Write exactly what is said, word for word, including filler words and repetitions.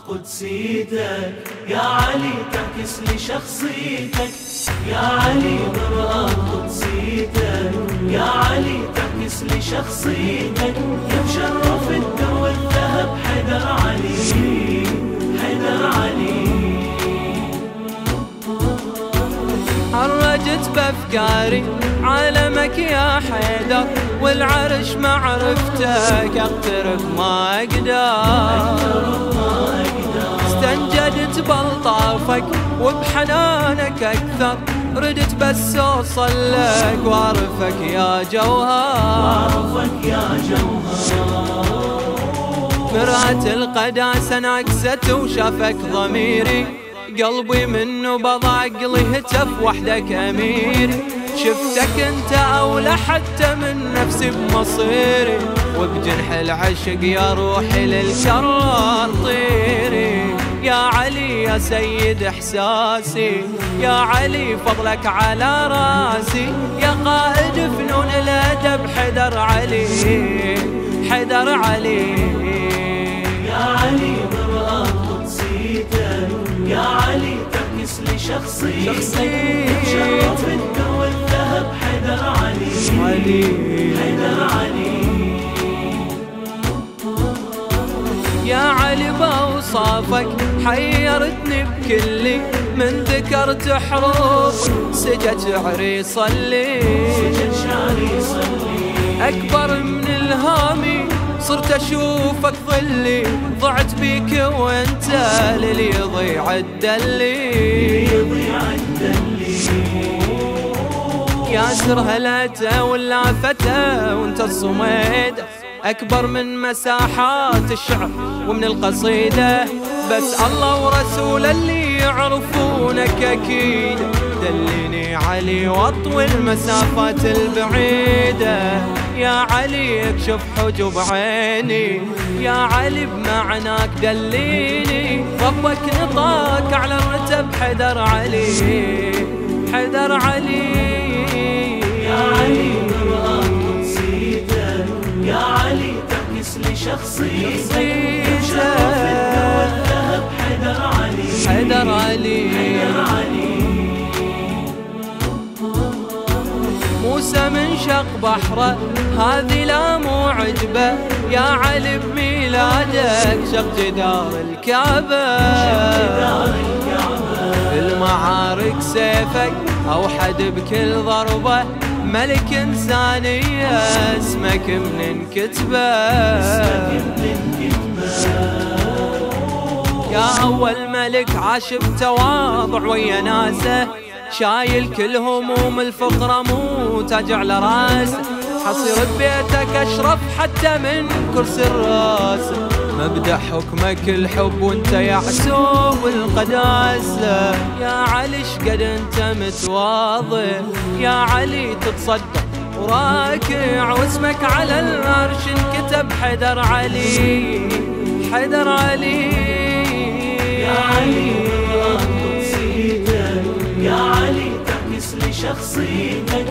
قدسيتك يا علي تعكس لي شخصيتك، يا علي مرآة قدسيتك يا علي تعكس لي شخصيتك، يا مشرف الدر والذهب حيدر علي حيدر علي. عرجت بأفكاري عالمك يا حيدر، والعرش معرفتك اقترب ما اقدر، استنجدت بلطافك وبحنانك اكثر، ردت بس اوصل لك واعرفك يا جوهر، واعرفك يا جوهر. مرآة القداسة انعكست وشافك ضميري، قلبي منه بضاقلي هتف وحدك اميري، شفتك انت اولى حتى من نفسي بمصيري، وبجنح العشق يا روحي للكرار طيري. يا علي يا سيد احساسي، يا علي فضلك على راسي، يا قائد فنون الادب حيدر علي حيدر علي. يا علي مرآة قدسيتك يا علي تعكس لي شخصيتك، شرف الدر والذهب حيدر علي علي حيدر علي. يا علي بأوصافك حيرتني بكلي، من ذكرت حروف سجد شعري صلي، سجد شعري صلي. أكبر من الهامي صرت أشوفك ظلي، ضعت بيك وانت للي يضيع الدلي يضيع الدلي. ياسر هلته واللافته وانت الصميد، أكبر من مساحات الشعر ومن القصيدة، بس الله ورسوله اللي يعرفونك أكيد، دلني علي واطوي المسافات البعيدة. يا علي اكشف حجب عيني، يا علي بمعناك دليني، ربك نطاك على الرتب حيدر علي حيدر علي. يا علي مرآة قدسيتك يا علي تعكس لي شخصيتك، شرف الدر والذهب حيدر علي حيدر علي حيدر علي. موسى من شق بحره هذه لا مو عجبه، يا علي بميلادك شق جدار الكعبة، في المعارك سيفك أوحد بكل ضربة، ملك إنسانية اسمك من كتبه، يا أول ملك عاش بتواضع ويا ناسه، شايل كل هموم الفقرة مو تاج على راسه، حصير ببيتك أشرف حتى من كرسي الراس، مبدأ حكمك الحب وانت يعسوب القداسة. يا علي شقد انت متواضع، يا علي تتصدق وراكع، واسمك على العرش انكتب حيدر علي حيدر علي. يا علي مرآة قدسيتك يا علي تعكس لي شخصيتك،